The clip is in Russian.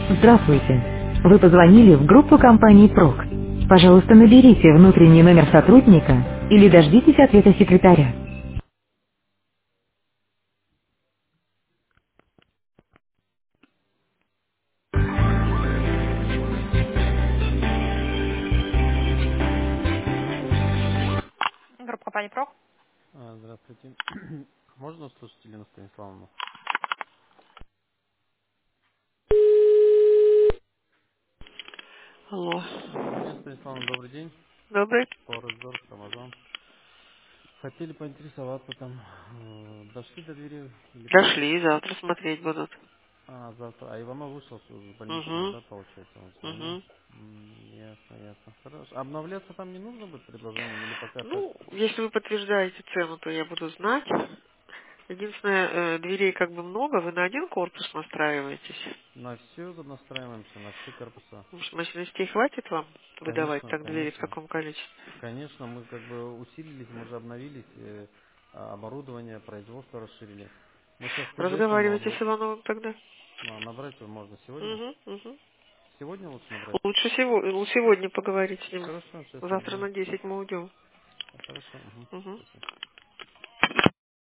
Здравствуйте. Вы позвонили в группу компании ПРОК. Пожалуйста, наберите внутренний номер сотрудника или дождитесь ответа секретаря. Группа компании ПРОК. Здравствуйте. Можно услышать Елену Станиславовну? Алло. Елена Станиславовна, добрый день. Добрый. Форекс Рамазан. Хотели поинтересоваться там, дошли до двери или пока? Дошли, завтра смотреть будут. Завтра. А Иванов вышел с больничного, Угу. да, получается, он звонил. Угу. Ясно, ясно. Хорошо. Обновляться там не нужно будет предложением или пока так? Ну, если вы подтверждаете цену, то я буду знать. Единственное, дверей как бы много, вы на один корпус настраиваетесь. На все настраиваемся, на все корпуса. Может, мощностей хватит вам выдавать Конечно, так двери в конечно. таком количестве? Конечно, мы как бы усилились, мы же обновились, оборудование, производство расширили. Мы сейчас ТДшным Разговаривайте с Ивановым тогда. набрать можно сегодня. Угу, угу. Сегодня лучше набрать. Лучше сегодня поговорить с ним. Хорошо, сейчас Завтра наберу. на 10 мы уйдем. Хорошо, угу. Угу. Спасибо.